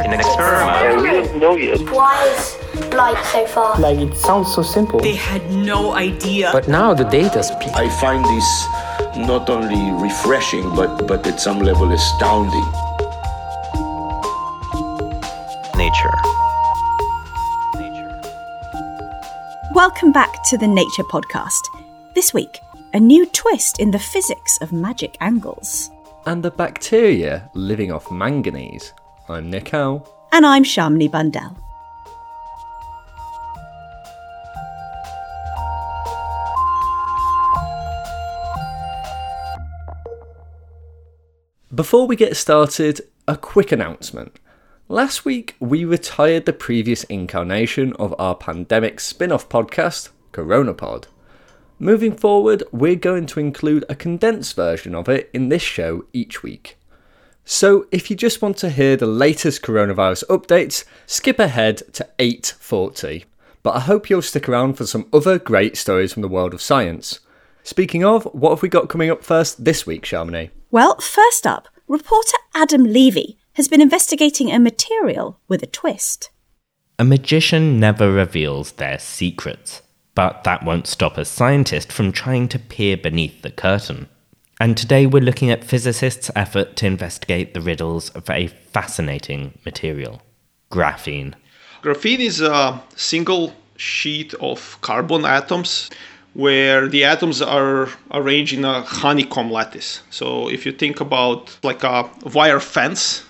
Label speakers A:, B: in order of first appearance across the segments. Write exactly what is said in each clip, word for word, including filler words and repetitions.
A: in an experiment.
B: We don't know yet.
C: Why is light so far?
D: Like, it sounds so simple.
E: They had no idea.
D: But now the data speaks.
B: I find this not only refreshing, but, but at some level astounding.
A: Nature.
F: Welcome back to the Nature Podcast. This week, a new twist in the physics of magic angles.
G: And the bacteria living off manganese. I'm Nick Howe.
F: And I'm Shamini Bundell.
G: Before we get started, a quick announcement. Last week, we retired the previous incarnation of our pandemic spin-off podcast, CoronaPod. Moving forward, we're going to include a condensed version of it in this show each week. So if you just want to hear the latest coronavirus updates, skip ahead to eight forty. But I hope you'll stick around for some other great stories from the world of science. Speaking of, what have we got coming up first this week, Shamini?
F: Well, first up, reporter Adam Levy has been investigating a material with a twist.
H: A magician never reveals their secrets, but that won't stop a scientist from trying to peer beneath the curtain. And today we're looking at physicists' effort to investigate the riddles of a fascinating material, graphene.
I: Graphene is a single sheet of carbon atoms where the atoms are arranged in a honeycomb lattice. So if you think about like a wire fence,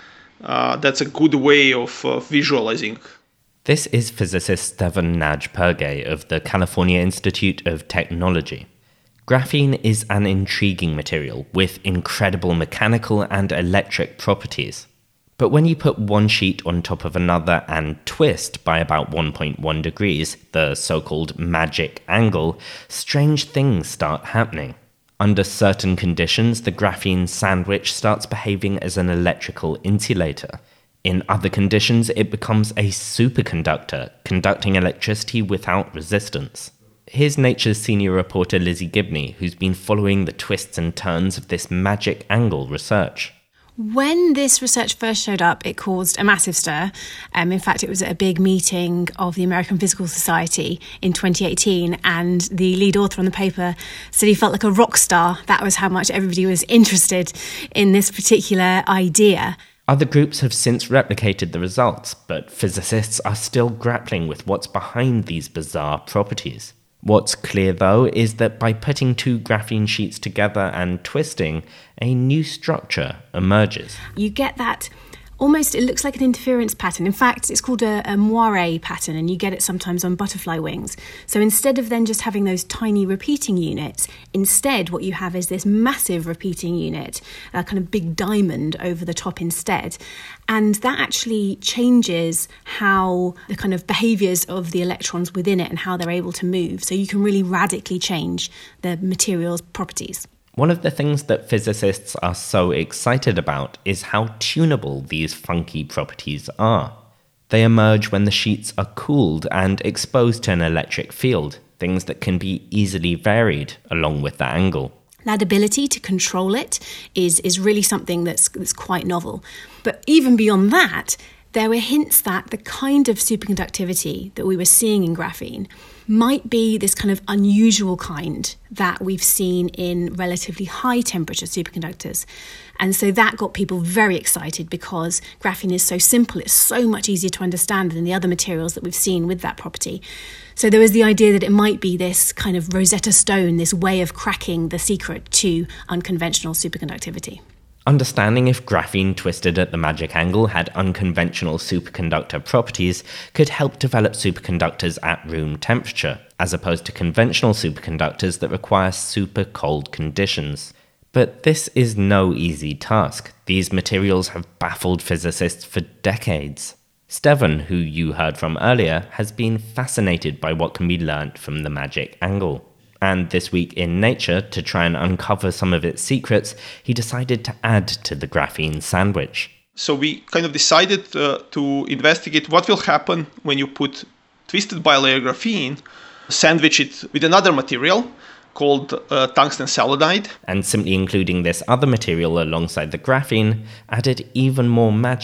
I: uh, that's a good way of uh, visualizing.
H: This is physicist Stevan Nagy-Pergey of the California Institute of Technology. Graphene is an intriguing material with incredible mechanical and electric properties. But when you put one sheet on top of another and twist by about one point one degrees, the so-called magic angle, strange things start happening. Under certain conditions, the graphene sandwich starts behaving as an electrical insulator. In other conditions, it becomes a superconductor, conducting electricity without resistance. Here's Nature's senior reporter Lizzie Gibney, who's been following the twists and turns of this magic angle research.
J: When this research first showed up, it caused a massive stir. Um, in fact, it was at a big meeting of the American Physical Society in twenty eighteen, and the lead author on the paper said he felt like a rock star. That was how much everybody was interested in this particular idea.
H: Other groups have since replicated the results, but physicists are still grappling with what's behind these bizarre properties. What's clear, though, is that by putting two graphene sheets together and twisting, a new structure emerges.
J: You get that almost, it looks like an interference pattern. In fact, it's called a, a moire pattern, and you get it sometimes on butterfly wings. So instead of then just having those tiny repeating units, instead what you have is this massive repeating unit, a kind of big diamond over the top instead. And that actually changes how the kind of behaviours of the electrons within it and how they're able to move. So you can really radically change the material's properties.
H: One of the things that physicists are so excited about is how tunable these funky properties are. They emerge when the sheets are cooled and exposed to an electric field, things that can be easily varied along with the angle.
J: That ability to control it is, is really something that's, that's quite novel. But even beyond that, there were hints that the kind of superconductivity that we were seeing in graphene might be this kind of unusual kind that we've seen in relatively high temperature superconductors. And so that got people very excited because graphene is so simple, it's so much easier to understand than the other materials that we've seen with that property. So there was the idea that it might be this kind of Rosetta Stone, this way of cracking the secret to unconventional superconductivity.
H: Understanding if graphene twisted at the magic angle had unconventional superconductor properties could help develop superconductors at room temperature, as opposed to conventional superconductors that require super cold conditions. But this is no easy task. These materials have baffled physicists for decades. Stevan, who you heard from earlier, has been fascinated by what can be learnt from the magic angle. And this week in Nature, to try and uncover some of its secrets, he decided to add to the graphene sandwich.
I: So we kind of decided uh, to investigate what will happen when you put twisted bilayer graphene, sandwich it with another material called uh, tungsten selenide.
H: And simply including this other material alongside the graphene added even more magic.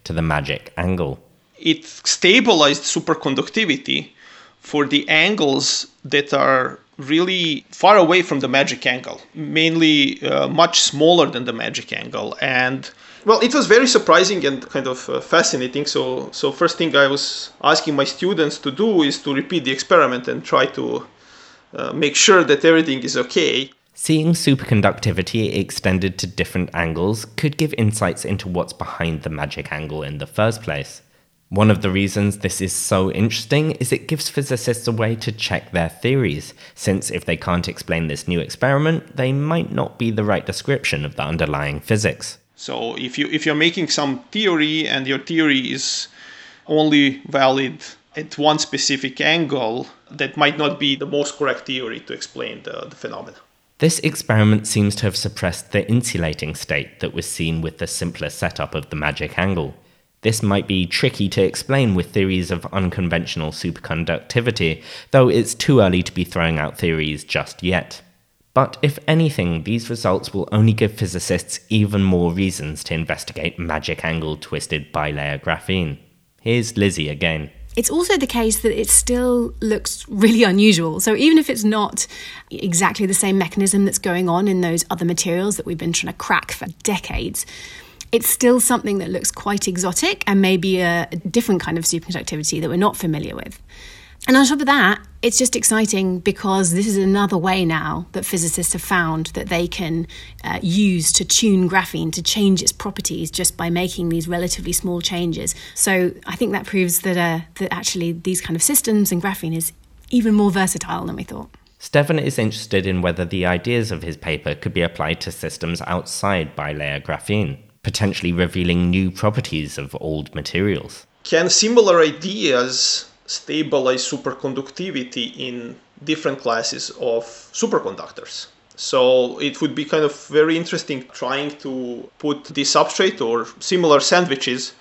H: to the magic angle.
I: It stabilized superconductivity for the angles that are really far away from the magic angle, mainly uh, much smaller than the magic angle. And well, it was very surprising and kind of uh, fascinating. So, so first thing I was asking my students to do is to repeat the experiment and try to uh, make sure that everything is okay.
H: Seeing superconductivity extended to different angles could give insights into what's behind the magic angle in the first place. One of the reasons this is so interesting is it gives physicists a way to check their theories, since if they can't explain this new experiment, they might not be the right description of the underlying physics.
I: So if you if you're making some theory and your theory is only valid at one specific angle, that might not be the most correct theory to explain the, the phenomena.
H: This experiment seems to have suppressed the insulating state that was seen with the simpler setup of the magic angle. This might be tricky to explain with theories of unconventional superconductivity, though it's too early to be throwing out theories just yet. But if anything, these results will only give physicists even more reasons to investigate magic angle twisted bilayer graphene. Here's Lizzie again.
J: It's also the case that it still looks really unusual. So even if it's not exactly the same mechanism that's going on in those other materials that we've been trying to crack for decades, it's still something that looks quite exotic and maybe a, a different kind of superconductivity that we're not familiar with. And on top of that, it's just exciting because this is another way now that physicists have found that they can uh, use to tune graphene, to change its properties just by making these relatively small changes. So I think that proves that, uh, that actually these kind of systems and graphene is even more versatile than we thought.
H: Stefan is interested in whether the ideas of his paper could be applied to systems outside bilayer graphene, potentially revealing new properties of old materials.
I: Can similar ideas stabilize superconductivity in different classes of superconductors? So it would be kind of very interesting trying to put the substrate or similar sandwiches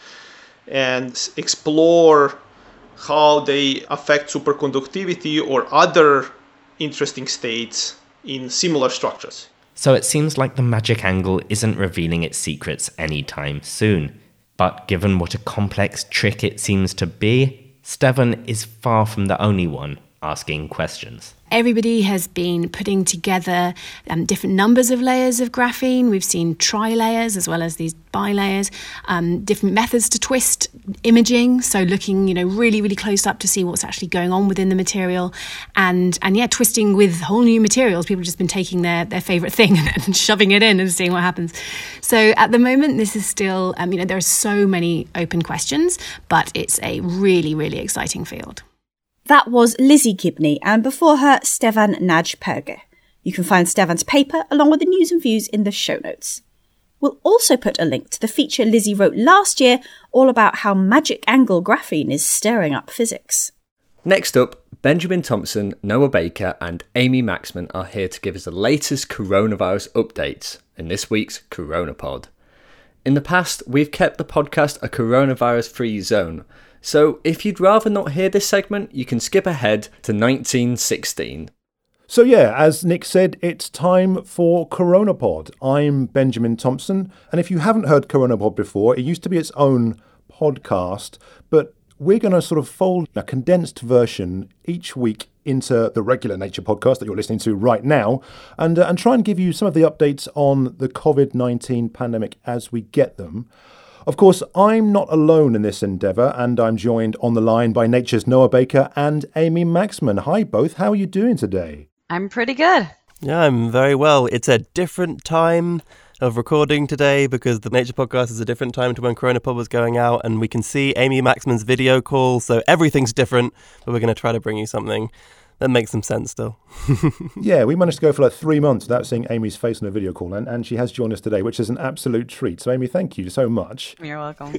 I: and explore how they affect superconductivity or other interesting states in similar structures.
H: So it seems like the magic angle isn't revealing its secrets anytime soon. But given what a complex trick it seems to be, Stefan is far from the only one asking questions.
J: Everybody has been putting together um, different numbers of layers of graphene. We've seen tri-layers as well as these bilayers, um, different methods to twist imaging. So looking, you know, really, really close up to see what's actually going on within the material. And, and yeah, twisting with whole new materials. People have just been taking their, their favorite thing and shoving it in and seeing what happens. So at the moment, this is still, um, you know, there are so many open questions, but it's a really, really exciting field.
F: That was Lizzie Gibney, and before her, Stefan Nagy-Perge. You can find Stefan's paper along with the news and views in the show notes. We'll also put a link to the feature Lizzie wrote last year all about how magic angle graphene is stirring up physics.
G: Next up, Benjamin Thompson, Noah Baker and Amy Maxman are here to give us the latest coronavirus updates in this week's CoronaPod. In the past, we've kept the podcast a coronavirus-free zone, so if you'd rather not hear this segment, you can skip ahead to nineteen sixteen.
K: So yeah, as Nick said, it's time for CoronaPod. I'm Benjamin Thompson, and if you haven't heard CoronaPod before, it used to be its own podcast, but we're going to sort of fold a condensed version each week into the regular Nature podcast that you're listening to right now, and uh, and try and give you some of the updates on the covid nineteen pandemic as we get them. Of course, I'm not alone in this endeavour, and I'm joined on the line by Nature's Noah Baker and Amy Maxman. Hi both, how are you doing today?
L: I'm pretty good.
M: Yeah, I'm very well. It's a different time of recording today because the Nature Podcast is a different time to when CoronaPod was going out, and we can see Amy Maxman's video call, so everything's different, but we're going to try to bring you something that makes some sense still.
K: Yeah, we managed to go for like three months without seeing Amy's face on a video call, and, and she has joined us today, which is an absolute treat. So Amy, thank you so much.
L: You're welcome.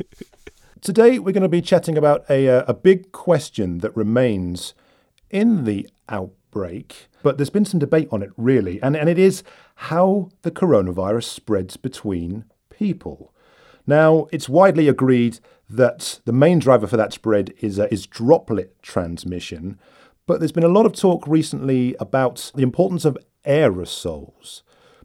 K: Today we're going to be chatting about a, uh, a big question that remains in the outbreak, but there's been some debate on it really, and, and it is how the coronavirus spreads between people. Now, it's widely agreed that the main driver for that spread is uh, is droplet transmission, but there's been a lot of talk recently about the importance of aerosols,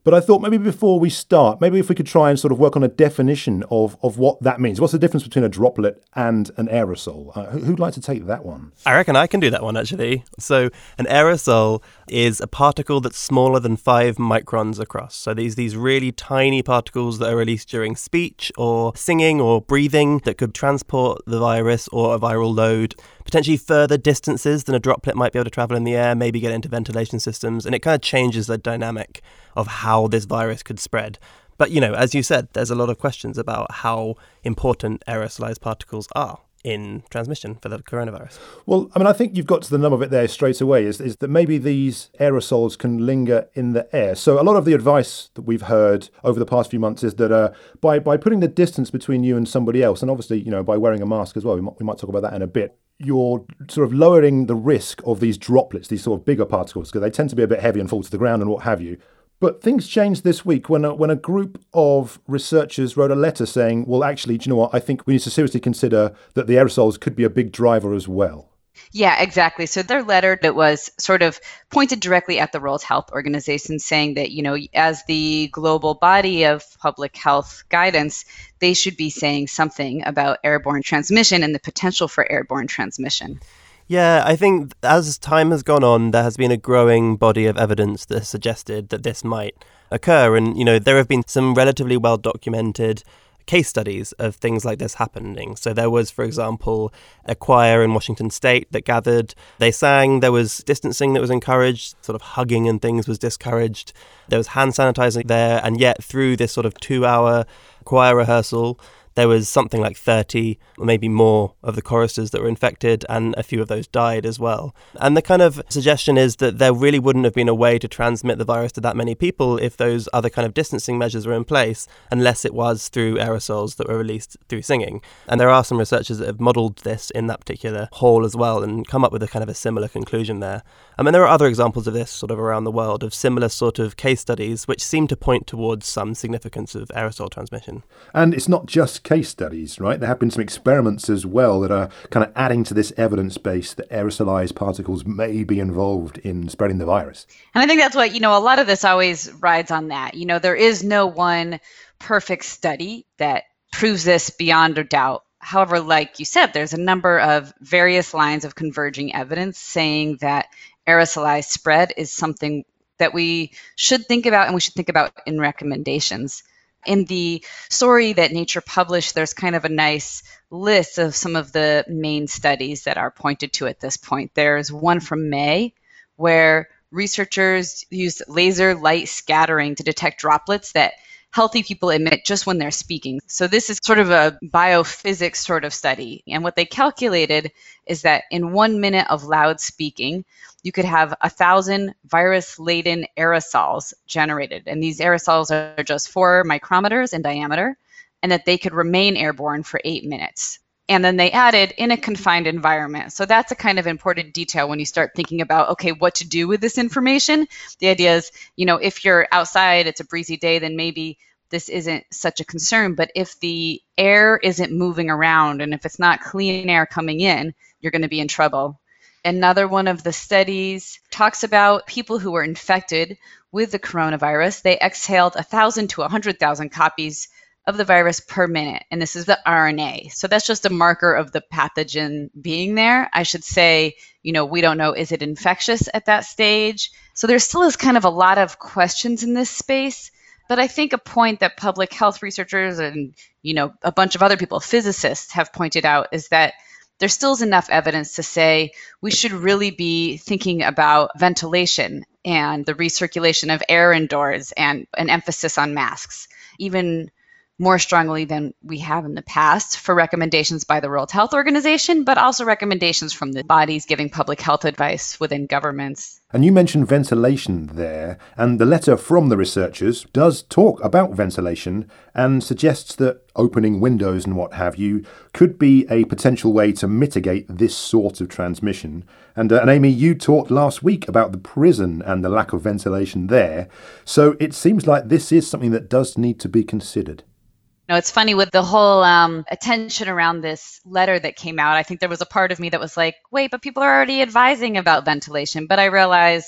K: But I thought maybe before we start, maybe if we could try and sort of work on a definition of, of what that means. What's the difference between a droplet and an aerosol? Uh, who'd like to take that one?
M: I reckon I can do that one, actually. So an aerosol is a particle that's smaller than five microns across. So these these really tiny particles that are released during speech or singing or breathing that could transport the virus or a viral load potentially further distances than a droplet might be able to travel in the air, maybe get into ventilation systems, and it kind of changes the dynamic of how this virus could spread. But, you know, as you said, there's a lot of questions about how important aerosolized particles are in transmission for the coronavirus.
K: Well, I mean, I think you've got to the nub of it there straight away, is, is that maybe these aerosols can linger in the air. So a lot of the advice that we've heard over the past few months is that uh, by, by putting the distance between you and somebody else, and obviously, you know, by wearing a mask as well, we might, we might talk about that in a bit, you're sort of lowering the risk of these droplets, these sort of bigger particles, because they tend to be a bit heavy and fall to the ground and what have you. But things changed this week when a, when a group of researchers wrote a letter saying, well, actually, do you know what? I think we need to seriously consider that the aerosols could be a big driver as well.
L: Yeah, exactly. So their letter that was sort of pointed directly at the World Health Organization, saying that, you know, as the global body of public health guidance, they should be saying something about airborne transmission and the potential for airborne transmission.
M: Yeah, I think as time has gone on, there has been a growing body of evidence that has suggested that this might occur. And, you know, there have been some relatively well documented case studies of things like this happening. So there was, for example, a choir in Washington State that gathered, they sang, there was distancing that was encouraged, sort of hugging and things was discouraged. There was hand sanitizing there, and yet through this sort of two-hour choir rehearsal, there was something like thirty or maybe more of the choristers that were infected, and a few of those died as well. And the kind of suggestion is that there really wouldn't have been a way to transmit the virus to that many people if those other kind of distancing measures were in place, unless it was through aerosols that were released through singing. And there are some researchers that have modelled this in that particular hall as well and come up with a kind of a similar conclusion there. I mean, there are other examples of this sort of around the world, of similar sort of case studies which seem to point towards some significance of aerosol transmission.
K: And it's not just case studies, right? There have been some experiments as well that are kind of adding to this evidence base that aerosolized particles may be involved in spreading the virus.
L: And I think that's what, you know, a lot of this always rides on that. You know, there is no one perfect study that proves this beyond a doubt. However, like you said, there's a number of various lines of converging evidence saying that aerosolized spread is something that we should think about and we should think about in recommendations. In the story that Nature published, there's kind of a nice list of some of the main studies that are pointed to at this point. There's one from May where researchers used laser light scattering to detect droplets that healthy people emit just when they're speaking. So this is sort of a biophysics sort of study. And what they calculated is that in one minute of loud speaking, you could have a thousand virus-laden aerosols generated. And these aerosols are just four micrometers in diameter, and that they could remain airborne for eight minutes. And then they added in a confined environment. So that's a kind of important detail when you start thinking about, okay, what to do with this information. The idea is, you know, if you're outside, it's a breezy day, then maybe this isn't such a concern. But if the air isn't moving around and if it's not clean air coming in, you're going to be in trouble. Another one of the studies talks about people who were infected with the coronavirus. They exhaled one thousand to one hundred thousand copies of the virus per minute. And this is the R N A. So that's just a marker of the pathogen being there. I should say, you know, we don't know, is it infectious at that stage? So there still is kind of a lot of questions in this space. But I think a point that public health researchers and, you know, a bunch of other people, physicists, have pointed out is that there still is enough evidence to say we should really be thinking about ventilation and the recirculation of air indoors and an emphasis on masks, even more strongly than we have in the past, for recommendations by the World Health Organization, but also recommendations from the bodies giving public health advice within governments.
K: And you mentioned ventilation there, and the letter from the researchers does talk about ventilation and suggests that opening windows and what have you could be a potential way to mitigate this sort of transmission. And, uh, and Amy, you talked last week about the prison and the lack of ventilation there, so it seems like this is something that does need to be considered.
L: You know, it's funny with the whole um, attention around this letter that came out. I think there was a part of me that was like, wait, but people are already advising about ventilation. But I realized,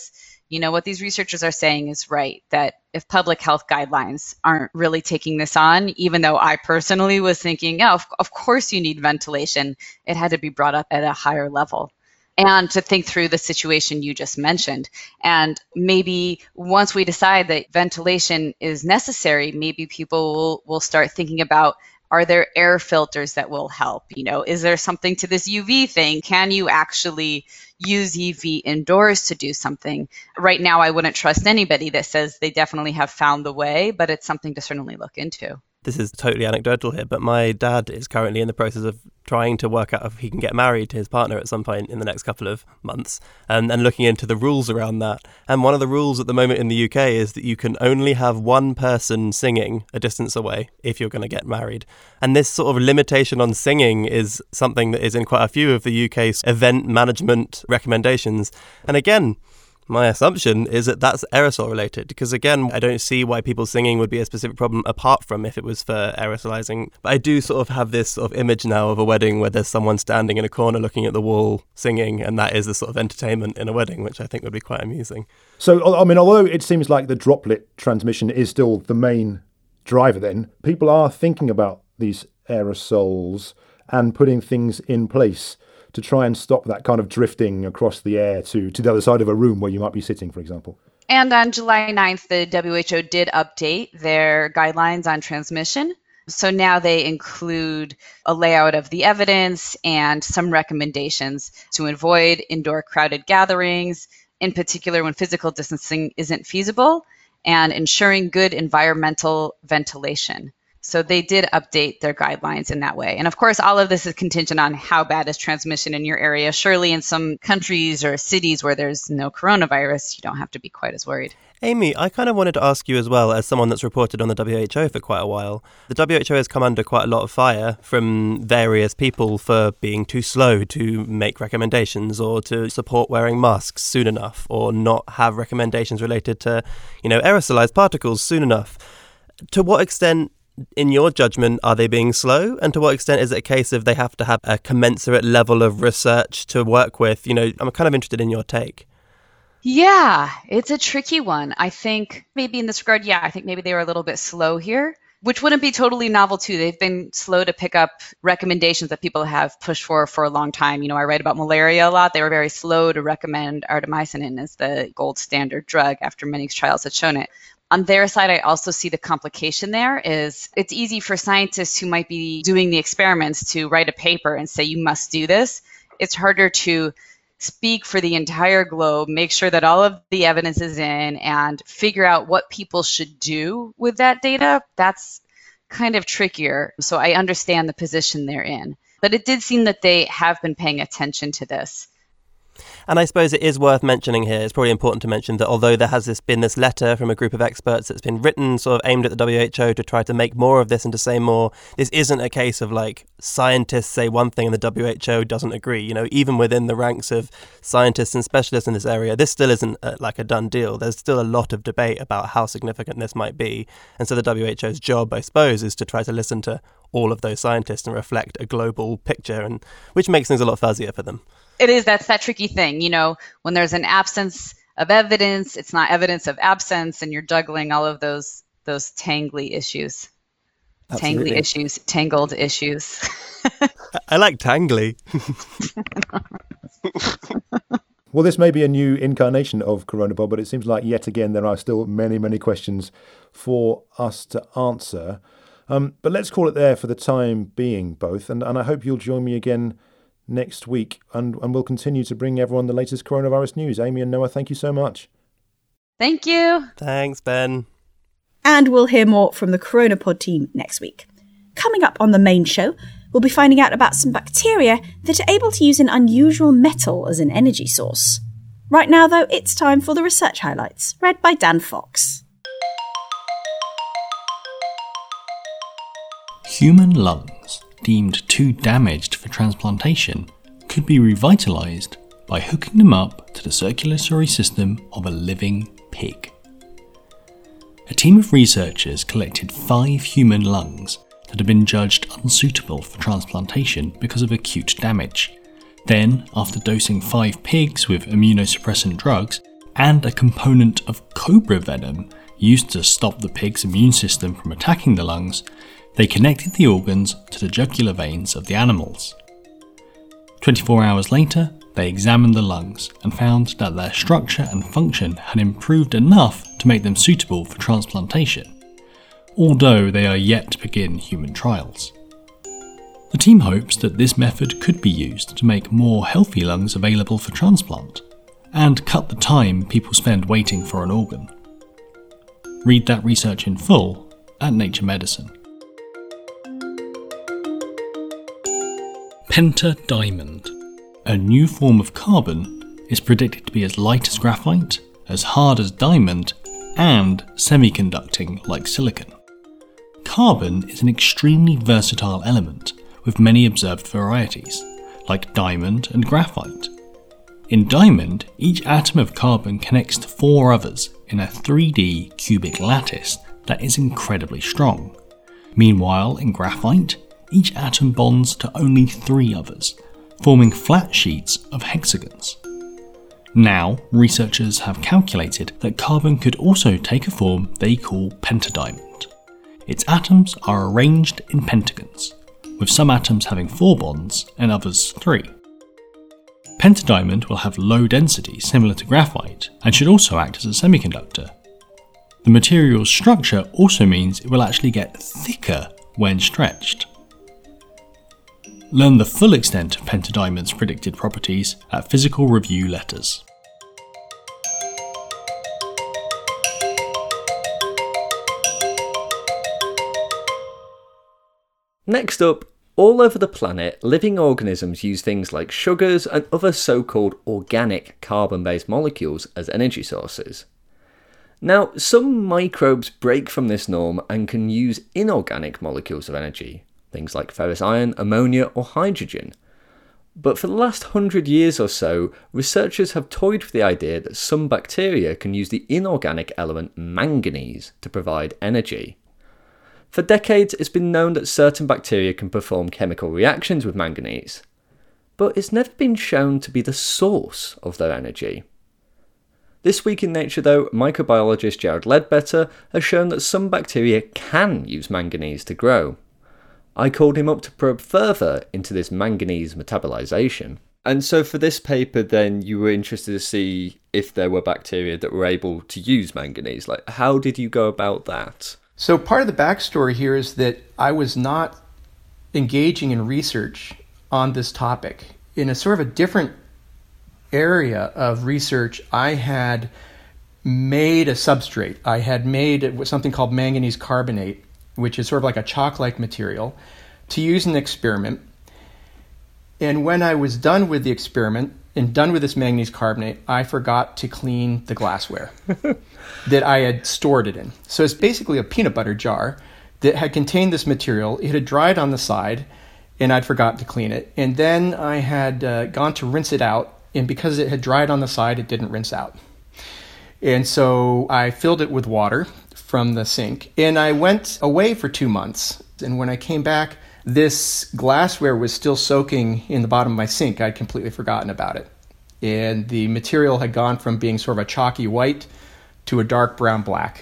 L: You know, what these researchers are saying is right, that if public health guidelines aren't really taking this on, even though I personally was thinking, yeah, of, of course you need ventilation, it had to be brought up at a higher level. And to think through the situation you just mentioned. And maybe once we decide that ventilation is necessary, maybe people will, will start thinking about, are there air filters that will help? You know, is there something to this U V thing? Can you actually use U V indoors to do something? Right now, I wouldn't trust anybody that says they definitely have found the way, but it's something to certainly look into.
M: This is totally anecdotal here, but my dad is currently in the process of trying to work out if he can get married to his partner at some point in the next couple of months, and, and looking into the rules around that. And one of the rules at the moment in the U K is that you can only have one person singing a distance away if you're going to get married. And this sort of limitation on singing is something that is in quite a few of the U K's event management recommendations. And again, my assumption is that that's aerosol related, because again, I don't see why people singing would be a specific problem apart from if it was for aerosolizing. But I do sort of have this sort of image now of a wedding where there's someone standing in a corner looking at the wall singing, and that is the sort of entertainment in a wedding, which I think would be quite amusing.
K: So, I mean, although it seems like the droplet transmission is still the main driver then, people are thinking about these aerosols and putting things in place to try and stop that kind of drifting across the air to, to the other side of a room where you might be sitting, for example.
L: And on July ninth, the W H O did update their guidelines on transmission. So now they include a layout of the evidence and some recommendations to avoid indoor crowded gatherings, in particular when physical distancing isn't feasible, and ensuring good environmental ventilation. So they did update their guidelines in that way. And of course, all of this is contingent on how bad is transmission in your area. Surely in some countries or cities where there's no coronavirus, you don't have to be quite as worried.
M: Amy, I kind of wanted to ask you as well, as someone that's reported on the W H O for quite a while. The W H O has come under quite a lot of fire from various people for being too slow to make recommendations or to support wearing masks soon enough, or not have recommendations related to, you know, aerosolized particles soon enough. To what extent, in your judgment, are they being slow? And to what extent is it a case of they have to have a commensurate level of research to work with? You know, I'm kind of interested in your take.
L: Yeah, it's a tricky one. I think maybe in this regard, yeah, I think maybe they were a little bit slow here, which wouldn't be totally novel too. They've been slow to pick up recommendations that people have pushed for for a long time. You know, I write about malaria a lot. They were very slow to recommend artemisinin as the gold standard drug after many trials had shown it. On their side, I also see the complication there is it's easy for scientists who might be doing the experiments to write a paper and say, you must do this. It's harder to speak for the entire globe, make sure that all of the evidence is in, and figure out what people should do with that data. That's kind of trickier. So I understand the position they're in. But it did seem that they have been paying attention to this.
M: And I suppose it is worth mentioning here, it's probably important to mention that although there has this been this letter from a group of experts that's been written sort of aimed at the W H O to try to make more of this and to say more, this isn't a case of like scientists say one thing and the W H O doesn't agree. You know, even within the ranks of scientists and specialists in this area, this still isn't a, like a done deal. There's still a lot of debate about how significant this might be. And so the W H O's job, I suppose, is to try to listen to all of those scientists and reflect a global picture, and which makes things a lot fuzzier for them.
L: It is, that's that tricky thing, you know, when there's an absence of evidence, it's not evidence of absence, and you're juggling all of those those tangly issues.
M: Absolutely.
L: Tangly issues, tangled issues.
M: I like tangly.
K: Well, this may be a new incarnation of Coronapod, but it seems like yet again there are still many, many questions for us to answer. Um, but let's call it there for the time being, both, and, and I hope you'll join me again next week, and, and we'll continue to bring everyone the latest coronavirus news. Amy and Noah, thank you so much.
L: Thank you.
M: Thanks, Ben.
F: And we'll hear more from the Coronapod team next week. Coming up on the main show, we'll be finding out about some bacteria that are able to use an unusual metal as an energy source. Right now, though, it's time for the research highlights, read by Dan Fox.
N: Human lungs deemed too damaged for transplantation could be revitalised by hooking them up to the circulatory system of a living pig. A team of researchers collected five human lungs that had been judged unsuitable for transplantation because of acute damage. Then, after dosing five pigs with immunosuppressant drugs, and a component of cobra venom used to stop the pig's immune system from attacking the lungs, they connected the organs to the jugular veins of the animals. twenty-four hours later, they examined the lungs and found that their structure and function had improved enough to make them suitable for transplantation, although they are yet to begin human trials. The team hopes that this method could be used to make more healthy lungs available for transplant, and cut the time people spend waiting for an organ. Read that research in full at Nature Medicine. Pentadiamond. A new form of carbon is predicted to be as light as graphite, as hard as diamond, and semiconducting like silicon. Carbon is an extremely versatile element with many observed varieties, like diamond and graphite. In diamond, each atom of carbon connects to four others in a three D cubic lattice that is incredibly strong. Meanwhile, in graphite, each atom bonds to only three others, forming flat sheets of hexagons. Now, researchers have calculated that carbon could also take a form they call pentadiamond. Its atoms are arranged in pentagons, with some atoms having four bonds and others three. Pentadiamond will have low density similar to graphite and should also act as a semiconductor. The material's structure also means it will actually get thicker when stretched. Learn the full extent of pentadiamond's predicted properties at Physical Review Letters.
G: Next up, all over the planet, living organisms use things like sugars and other so-called organic carbon-based molecules as energy sources. Now, some microbes break from this norm and can use inorganic molecules of energy, things like ferrous iron, ammonia or hydrogen. But for the last hundred years or so, researchers have toyed with the idea that some bacteria can use the inorganic element manganese to provide energy. For decades, it's been known that certain bacteria can perform chemical reactions with manganese, but it's never been shown to be the source of their energy. This week in Nature, though, microbiologist Jared Ledbetter has shown that some bacteria can use manganese to grow. I called him up to probe further into this manganese metabolization. And so for this paper, then, you were interested to see if there were bacteria that were able to use manganese. Like, how did you go about that?
O: So part of the backstory here is that I was not engaging in research on this topic. In a sort of a different area of research, I had made a substrate. I had made something called manganese carbonate, which is sort of like a chalk-like material, to use in an experiment. And when I was done with the experiment and done with this manganese carbonate, I forgot to clean the glassware that I had stored it in. So it's basically a peanut butter jar that had contained this material. It had dried on the side, and I'd forgotten to clean it. And then I had uh, gone to rinse it out, and because it had dried on the side, it didn't rinse out. And so I filled it with water from the sink, and I went away for two months. And when I came back, this glassware was still soaking in the bottom of my sink. I'd completely forgotten about it. And the material had gone from being sort of a chalky white to a dark brown black.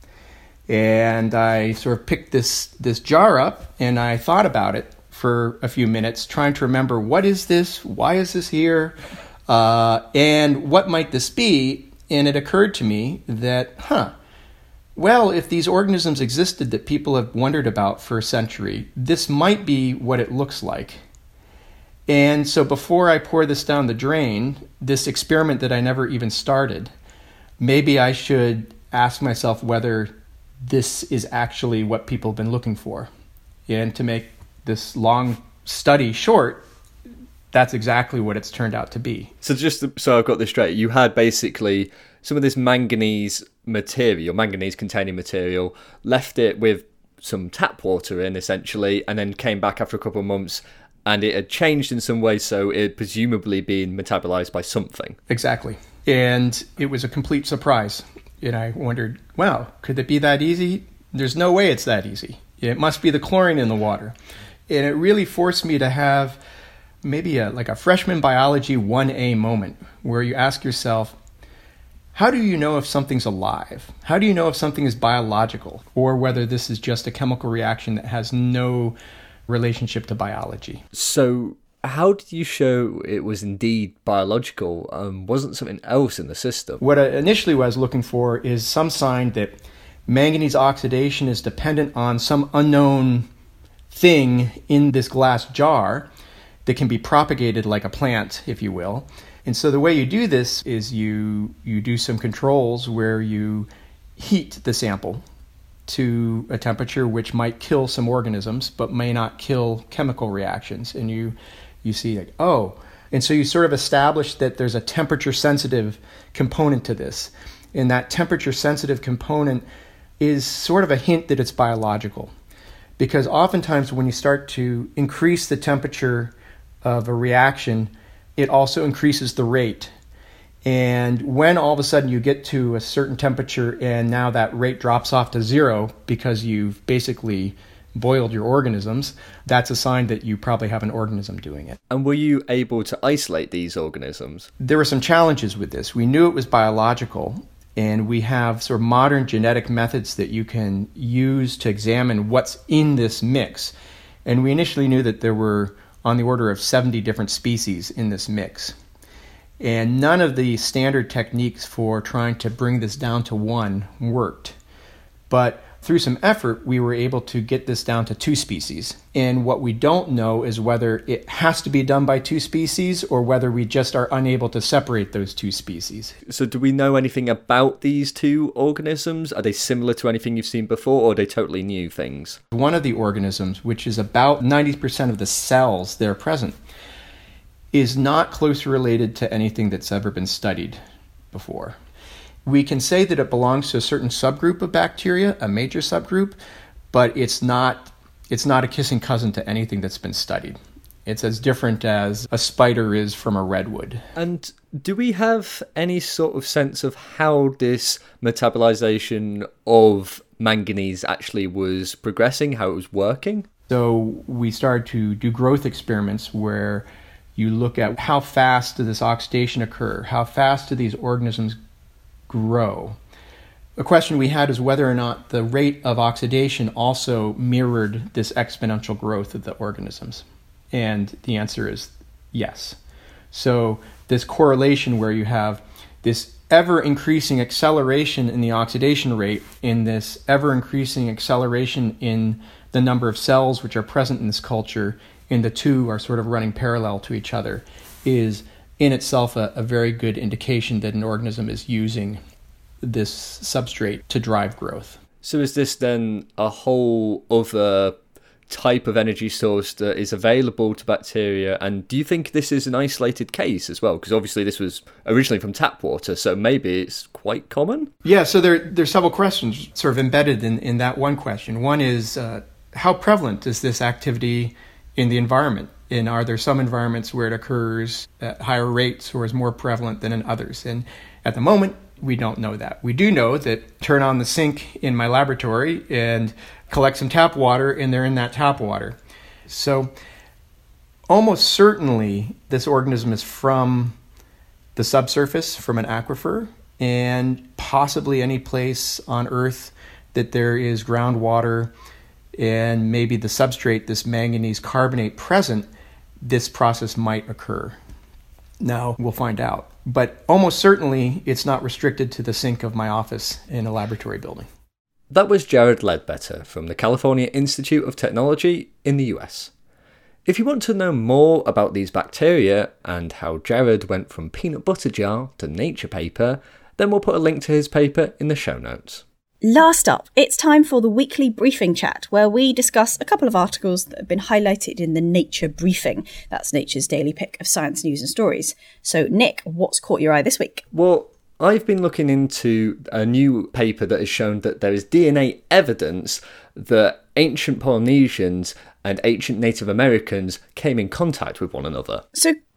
O: And I sort of picked this, this jar up, and I thought about it for a few minutes, trying to remember, what is this? Why is this here? Uh, and what might this be? And it occurred to me that, huh, well, if these organisms existed that people have wondered about for a century, this might be what it looks like. And so before I pour this down the drain, this experiment that I never even started, maybe I should ask myself whether this is actually what people have been looking for. And to make this long study short, that's exactly what it's turned out to be.
G: So just so I've got this straight, you had basically some of this manganese material, manganese containing material, left it with some tap water in essentially, and then came back after a couple of months and it had changed in some way, so it had presumably been metabolized by something.
O: Exactly. And it was a complete surprise. And I wondered, wow, could it be that easy? There's no way it's that easy. It must be the chlorine in the water. And it really forced me to have maybe a, like a freshman biology one A moment where you ask yourself, how do you know if something's alive? How do you know if something is biological, or whether this is just a chemical reaction that has no relationship to biology?
G: So how did you show it was indeed biological? Um, wasn't something else in the system?
O: What I initially was looking for is some sign that manganese oxidation is dependent on some unknown thing in this glass jar that can be propagated like a plant, if you will. And so the way you do this is you you do some controls where you heat the sample to a temperature which might kill some organisms but may not kill chemical reactions. And you you see like, oh, and so you sort of establish that there's a temperature sensitive component to this. And that temperature sensitive component is sort of a hint that it's biological. Because oftentimes when you start to increase the temperature of a reaction, it also increases the rate. And when all of a sudden you get to a certain temperature and now that rate drops off to zero because you've basically boiled your organisms, that's a sign that you probably have an organism doing it.
G: And were you able to isolate these organisms?
O: There were some challenges with this. We knew it was biological, and we have sort of modern genetic methods that you can use to examine what's in this mix. And we initially knew that there were on the order of seventy different species in this mix. And none of the standard techniques for trying to bring this down to one worked. But through some effort, we were able to get this down to two species. And what we don't know is whether it has to be done by two species or whether we just are unable to separate those two species.
G: So do we know anything about these two organisms? Are they similar to anything you've seen before, or are they totally new things?
O: One of the organisms, which is about ninety percent of the cells that are present, is not closely related to anything that's ever been studied before. We can say that it belongs to a certain subgroup of bacteria, a major subgroup, but it's not it's not a kissing cousin to anything that's been studied. It's as different as a spider is from a redwood.
G: And do we have any sort of sense of how this metabolization of manganese actually was progressing, how it was working?
O: So we started to do growth experiments where you look at how fast does this oxidation occur, how fast do these organisms grow. A question we had is whether or not the rate of oxidation also mirrored this exponential growth of the organisms. And the answer is yes. So this correlation where you have this ever-increasing acceleration in the oxidation rate, in this ever-increasing acceleration in the number of cells which are present in this culture, and the two are sort of running parallel to each other, is in itself a, a very good indication that an organism is using this substrate to drive growth.
G: So is this then a whole other type of energy source that is available to bacteria? And do you think this is an isolated case as well? Because obviously this was originally from tap water, so maybe it's quite common?
O: Yeah, so there there's several questions sort of embedded in, in that one question. One is, uh, how prevalent is this activity in the environment? And are there some environments where it occurs at higher rates or is more prevalent than in others? And at the moment, we don't know that. We do know that turn on the sink in my laboratory and collect some tap water, and they're in that tap water. So almost certainly this organism is from the subsurface, from an aquifer, and possibly any place on Earth that there is groundwater and maybe the substrate, this manganese carbonate present, this process might occur. Now, we'll find out. But almost certainly, it's not restricted to the sink of my office in a laboratory building.
G: That was Jared Ledbetter from the California Institute of Technology in the U S. If you want to know more about these bacteria and how Jared went from peanut butter jar to nature paper, then we'll put a link to his paper in the show notes.
F: Last up, it's time for the weekly briefing chat, where we discuss a couple of articles that have been highlighted in the Nature Briefing. That's Nature's daily pick of science news and stories. So, Nick, what's caught your eye this week?
G: Well, I've been looking into a new paper that has shown that there is D N A evidence that ancient Polynesians and ancient Native Americans came in contact with one another.
F: So,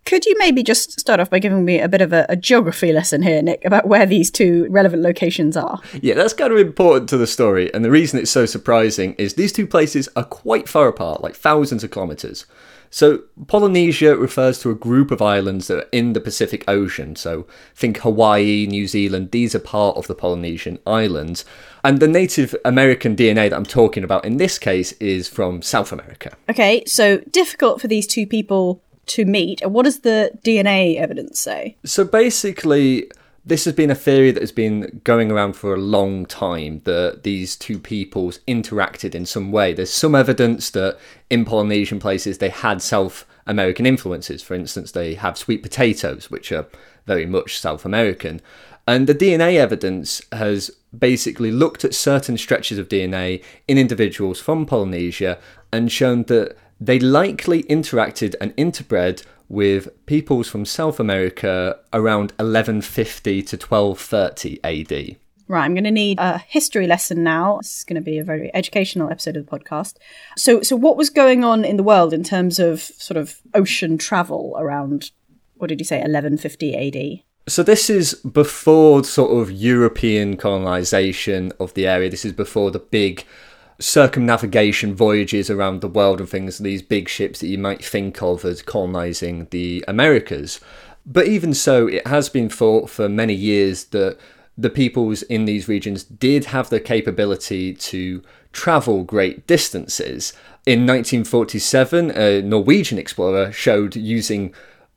F: Could you maybe just start off by giving me a bit of a, a geography lesson here, Nick, about where these two relevant locations are?
G: Yeah, that's kind of important to the story. And the reason it's so surprising is these two places are quite far apart, like thousands of kilometres. So Polynesia refers to a group of islands that are in the Pacific Ocean. So think Hawaii, New Zealand, these are part of the Polynesian islands. And the Native American D N A that I'm talking about in this case is from South America.
F: Okay, so difficult for these two people to meet. And what does the D N A evidence say?
G: So basically, this has been a theory that has been going around for a long time, that these two peoples interacted in some way. There's some evidence that in Polynesian places they had South American influences. For instance, they have sweet potatoes, which are very much South American. And the D N A evidence has basically looked at certain stretches of D N A in individuals from Polynesia and shown that they likely interacted and interbred with peoples from South America around eleven fifty to twelve thirty A D.
F: Right, I'm going to need a history lesson now. This is going to be a very educational episode of the podcast. So, so what was going on in the world in terms of sort of ocean travel around, what did you say, eleven fifty A D?
G: So this is before sort of European colonisation of the area. This is before the big circumnavigation voyages around the world and things, these big ships that you might think of as colonising the Americas. But even so, it has been thought for many years that the peoples in these regions did have the capability to travel great distances. In nineteen forty-seven, a Norwegian explorer showed using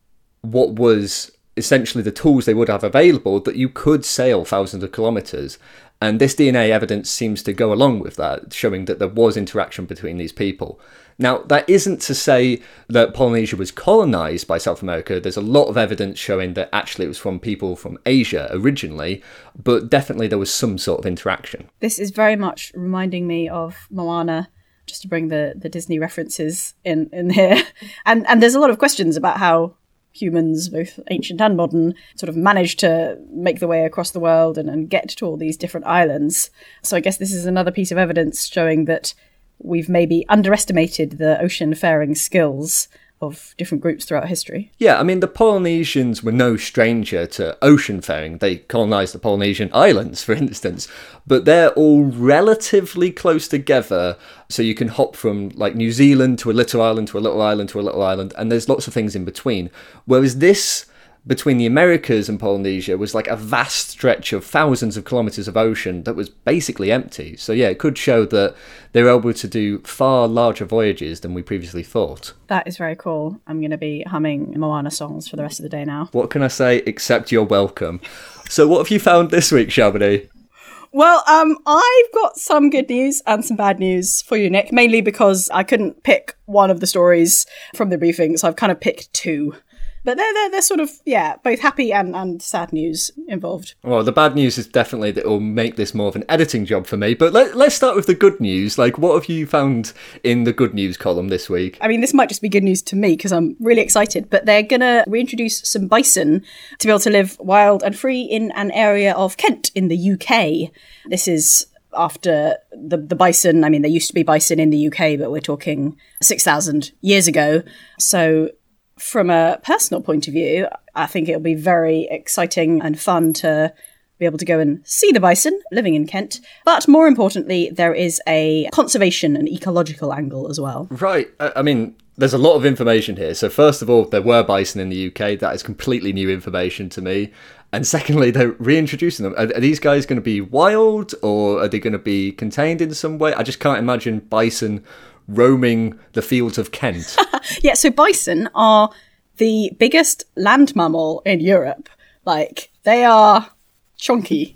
G: what was essentially the tools they would have available that you could sail thousands of kilometres. And this D N A evidence seems to go along with that, showing that there was interaction between these people. Now, that isn't to say that Polynesia was colonised by South America. There's a lot of evidence showing that actually it was from people from Asia originally, but definitely there was some sort of interaction.
F: This is very much reminding me of Moana, just to bring the, the Disney references in, in here. And, and there's a lot of questions about how humans, both ancient and modern, sort of managed to make their way across the world and, and get to all these different islands. So I guess this is another piece of evidence showing that we've maybe underestimated the ocean-faring skills of different groups throughout history.
G: Yeah, I mean, the Polynesians were no stranger to ocean-faring. They colonised the Polynesian islands, for instance, but they're all relatively close together, so you can hop from, like, New Zealand to a little island to a little island to a little island, and there's lots of things in between. Whereas this, between the Americas and Polynesia, was like a vast stretch of thousands of kilometres of ocean that was basically empty. So yeah, it could show that they were able to do far larger voyages than we previously thought.
F: That is very cool. I'm going to be humming Moana songs for the rest of the day now.
G: What can I say except you're welcome? So what have you found this week, Shabani?
F: Well, um, I've got some good news and some bad news for you, Nick, mainly because I couldn't pick one of the stories from the briefing, so I've kind of picked two. But they're, they're, they're sort of, yeah, both happy and, and sad news involved.
G: Well, the bad news is definitely that it will make this more of an editing job for me. But let, let's start with the good news. Like, what have you found in the good news column this week?
F: I mean, this might just be good news to me because I'm really excited. But they're going to reintroduce some bison to be able to live wild and free in an area of Kent in the U K. This is after the, the bison. I mean, there used to be bison in the U K, but we're talking six thousand years ago. So from a personal point of view, I think it'll be very exciting and fun to be able to go and see the bison living in Kent. But more importantly, there is a conservation and ecological angle as well.
G: Right. I mean, there's a lot of information here. So first of all, there were bison in the U K. That is completely new information to me. And secondly, they're reintroducing them. Are, are these guys going to be wild, or are they going to be contained in some way? I just can't imagine bison roaming the fields of Kent.
F: Yeah, so bison are the biggest land mammal in Europe. Like, they are chunky,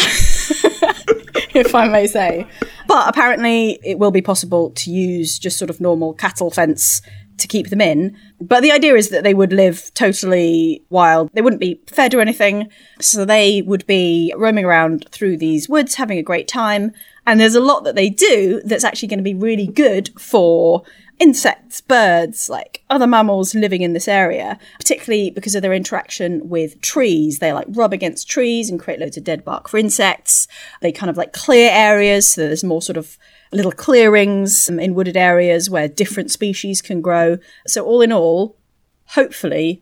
F: if I may say. But apparently it will be possible to use just sort of normal cattle fence to keep them in. But the idea is that they would live totally wild. They wouldn't be fed or anything. So they would be roaming around through these woods, having a great time. And there's a lot that they do that's actually going to be really good for insects, birds, like other mammals living in this area, particularly because of their interaction with trees. They like rub against trees and create loads of dead bark for insects. They kind of like clear areas, so there's more sort of little clearings in wooded areas where different species can grow. So all in all, hopefully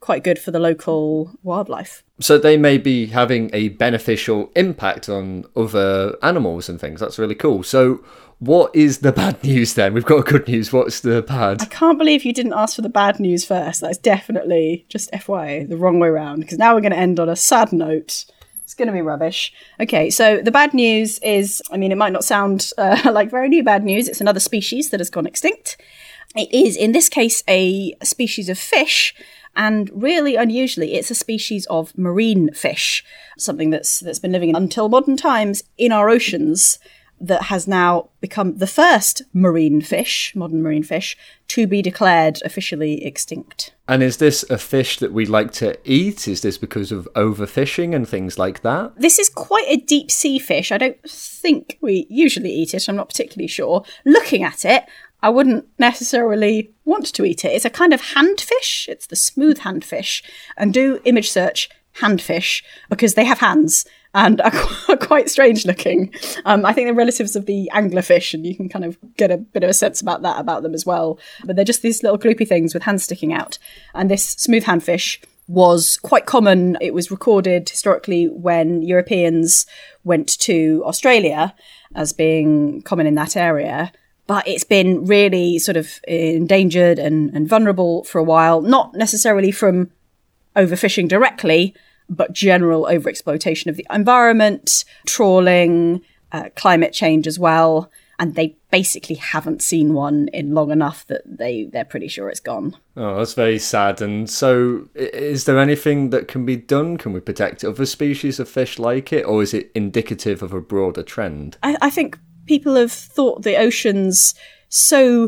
F: quite good for the local wildlife.
G: So they may be having a beneficial impact on other animals and things. That's really cool. So what is the bad news then? We've got good news. What's the bad?
F: I can't believe you didn't ask for the bad news first. That's definitely, just F Y I, the wrong way around, because now we're going to end on a sad note. It's going to be rubbish. Okay, so the bad news is, I mean, it might not sound uh, like very new bad news. It's another species that has gone extinct. It is, in this case, a species of fish, and really unusually, it's a species of marine fish, something that's that's been living until modern times in our oceans, that has now become the first marine fish, modern marine fish, to be declared officially extinct.
G: And is this a fish that we like to eat? Is this because of overfishing and things like that?
F: This is quite a deep sea fish. I don't think we usually eat it. I'm not particularly sure. Looking at it, I wouldn't necessarily want to eat it. It's a kind of handfish. It's the smooth handfish. And do image search handfish, because they have hands and are quite strange looking. Um, I think they're relatives of the anglerfish, and you can kind of get a bit of a sense about that about them as well. But they're just these little gloopy things with hands sticking out. And this smooth handfish was quite common. It was recorded historically when Europeans went to Australia as being common in that area. But it's been really sort of endangered and, and vulnerable for a while, not necessarily from overfishing directly, but general overexploitation of the environment, trawling, uh, climate change as well. And they basically haven't seen one in long enough that they, they're pretty sure it's gone.
G: Oh, that's very sad. And so is there anything that can be done? Can we protect other species of fish like it? Or is it indicative of a broader trend?
F: I, I think people have thought the ocean's so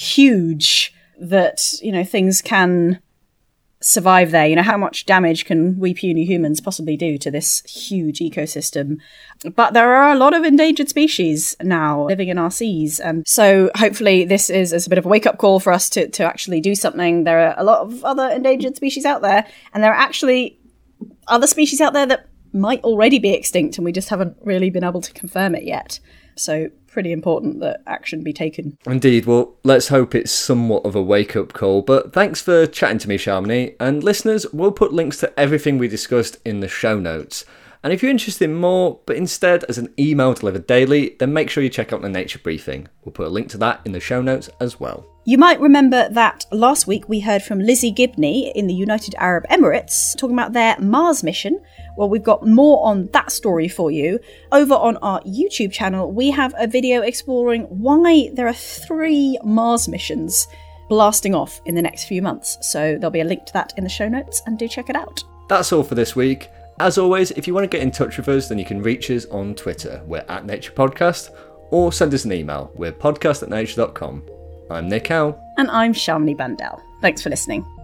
F: huge that, you know, things can survive there. You know, how much damage can we puny humans possibly do to this huge ecosystem? But there are a lot of endangered species now living in our seas. And so hopefully this is, is a bit of a wake-up call for us to, to actually do something. There are a lot of other endangered species out there, and there are actually other species out there that might already be extinct, and we just haven't really been able to confirm it yet. So pretty important that action be taken.
G: Indeed. Well, let's hope it's somewhat of a wake-up call. But thanks for chatting to me, Shamini. And listeners, we'll put links to everything we discussed in the show notes. And if you're interested in more, but instead as an email delivered daily, then make sure you check out the Nature Briefing. We'll put a link to that in the show notes as well.
F: You might remember that last week we heard from Lizzie Gibney in the United Arab Emirates talking about their Mars mission. Well, we've got more on that story for you. Over on our YouTube channel, we have a video exploring why there are three Mars missions blasting off in the next few months. So there'll be a link to that in the show notes, and do check it out.
G: That's all for this week. As always, if you want to get in touch with us, then you can reach us on Twitter. We're at Nature Podcast, or send us an email. We're podcast at nature dot com. I'm Nick Howe.
F: And I'm Shamini Bandel. Thanks for listening.